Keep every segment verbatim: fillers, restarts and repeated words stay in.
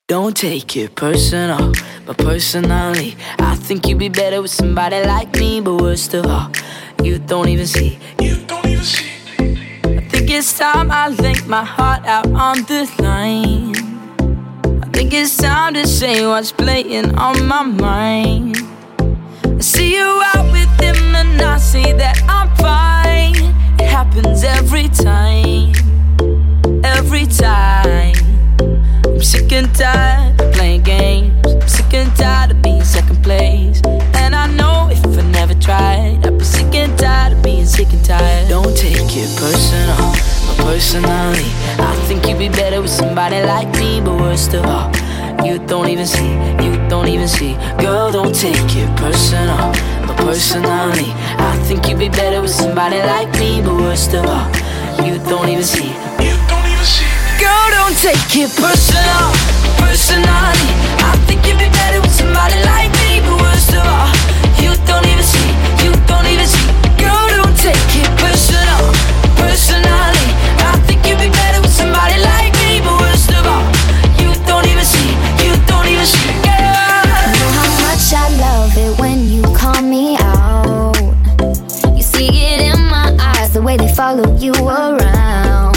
Don't take it personal, but personally I think you'd be better with somebody like me. But worst of all, you don't even see. You don't even see. I think it's time I laid my heart out on the line. I think it's time to say what's playing on my mind. I see you out with him and I see that I'm fine. It happens every time, every time. I'm sick and tired of playing games. I'm sick and tired of being second place. And I know if I never tried, I'd be sick and tired of being sick and tired. Don't take it personal, but personally I think you'd be better with somebody like me. But worst of all, you don't even see, you don't even see. Girl, don't take it personal, but personally I think you'd be better with somebody like me. But worst of all, you don't even see, you don't even see. Girl, don't take it personal, personally I think you'd be better with somebody like me. But worst of all, you don't even see, you don't even see. Girl, don't take it personal, personally I think you'd be better with somebody like me. But worst of all, you don't even see, you don't even see. Girl, you know how much I love it when you call me out. You see it in my eyes, the way they follow you around.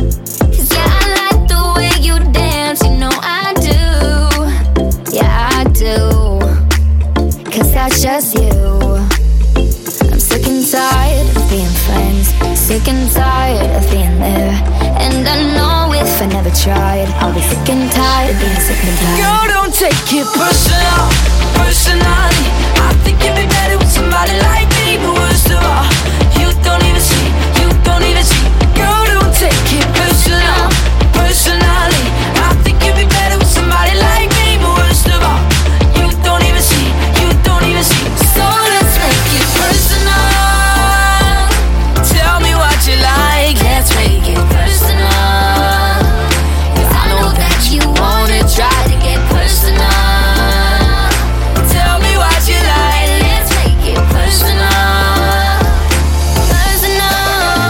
Cause that's just you. I'm sick and tired of being friends, sick and tired of being there. And I know if I never tried, I'll be sick and tired of being sick and tired. Girl, don't take it personal, personally I think you'd be better with somebody like me. But worst of all, you don't even see, you don't even see. Girl, don't take it personal, personally I think you'd be better with somebody like me. But worst of all, you don't even see, you don't even see. So let's make it personal. Tell me what you like, let's make it personal. Cause I know that you wanna try to get personal. Tell me what you like, let's make it personal. Personal.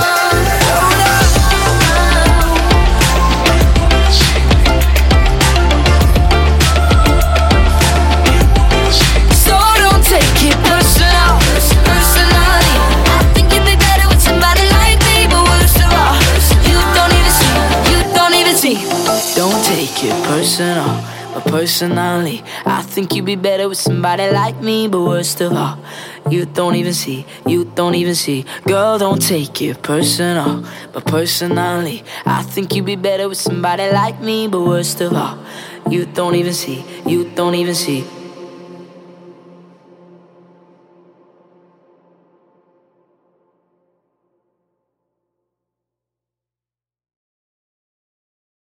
So don't take it personal, personally I think you'd be better with somebody like me. But worst of all, you don't even see, you don't even see. Don't take it personal, but personally I think you'd be better with somebody like me. But worst of all, you don't even see, you don't even see. Girl, don't take it personal, but personally I think you'd be better with somebody like me. But worst of all, you don't even see, you don't even see.